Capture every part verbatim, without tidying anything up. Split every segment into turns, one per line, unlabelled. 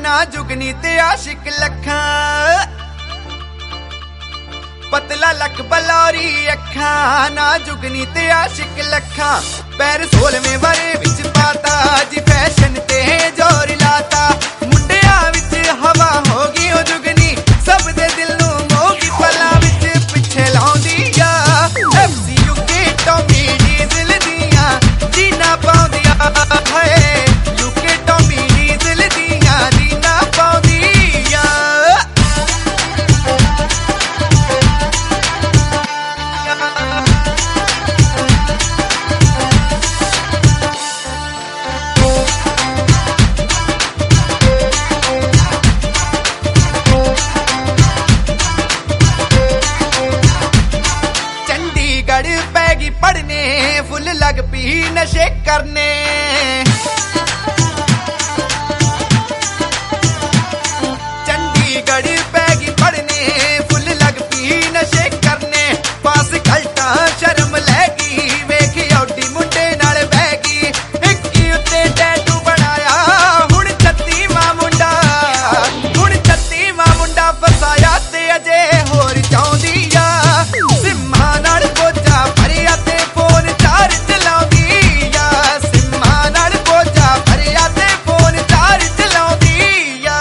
ना जुगनी ते आशिक लखा पतला लक बलौरी अखा ना जुगनी ते आशिक लखा पैर सोलवें बारे विच पाता जी फैशन ते जोर लाता मुंडिया विच हवा हो गई ओ जुगनी सब दे दिल नू मोगी पला विच पिछे लाउंदी आ एफसी यूके टॉमी डीजल दियां जीना पाउंदिया है यूके टॉमी डीजल दियां जीना पाउंदिया पैगी पढ़ने फुल लग पी नशे करने चंडीगढ़ पैगी पढ़ने फुल लग पी नशे करने पास घलटा शर्म लैगी वेखी औडी मुंडे नाल बैगी इक्की उत्ते टैटू बनाया हुण छत्तीवां मुंडा हुण छत्तीवां मुंडा फसाया ते अजे होर चाहुंदी आ सिम्मा नाल बोझा भरिया ते फोन चार्ज चलाउंदी आ सिम्मा नाल बोझा भरिया ते फोन चार्ज चलाउंदी आ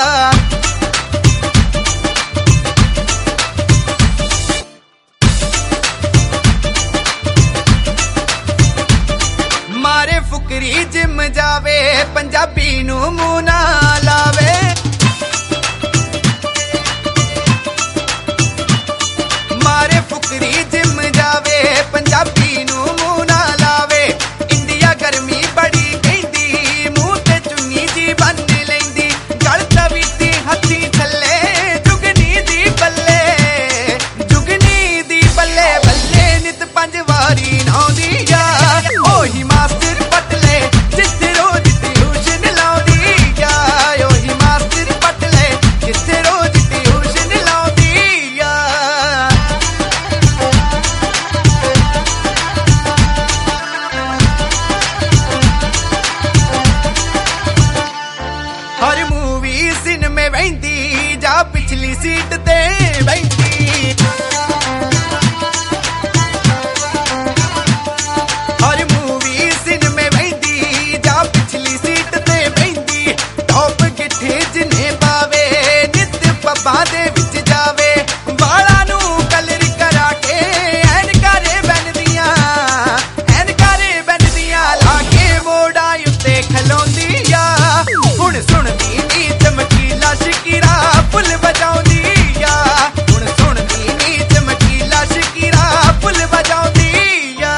मारे फुकरी जिम जावे पंजाबी नू मूंह ना लावे मारे फुकरी जिम जावे पंजाबी नू मूंह ना लावे इंडिया गर्मी बड़ी कहंदी मूंह ते चुन्नी जी बन लैंदी गल तवीती हथी थल्ले जुगनी दी बल्ले जुगनी दी बल्ले बल्ले नित पंज वारी नाउंदी आ ओही मास्टर पटले जिथे रोज ट्यूशन लाउंदी आ ओही मास्टर पटले जिथे रोज ट्यूशन लाउंदी आ हर मूवी सिनेमे वहिंदी जा पिछली सीट ते वहिंदी हर मूवी सिनेमे वहिंदी जा पिछली सीट ते वहिंदी टॉप गिठे जिन्हे पावे नित पब्बां दे विच जावे वाला नू कलर करा के ऐनकां रे बनदियां ऐनकां रे बनदियां लाके मोड़ा उत्ते खलोंदी आ हुण सुणदी नी चमकीला शकीरा फुल बजाउंदी आ हुण सुणदी नी चमकीला शकीरा फुल बजाउंदी आ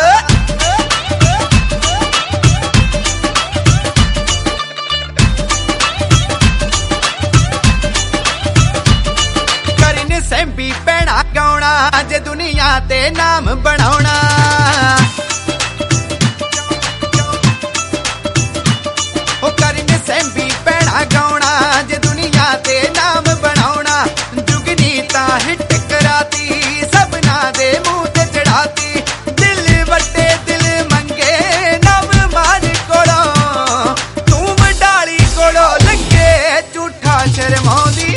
करन सैंबी पैणा गाउणा जे दुनिया ते नाम बनाउणा ओ करन सैंबी पैणा गाउणा जे दुनिया ते नाम बनाउणा जुगनी तां हिट कराती सबना दे मुंह ते चढ़ाती दिल वड्डे दिल मंगे नव मान कोलों तूं वडाली कोलों लंघे झूठा शर्माउंदी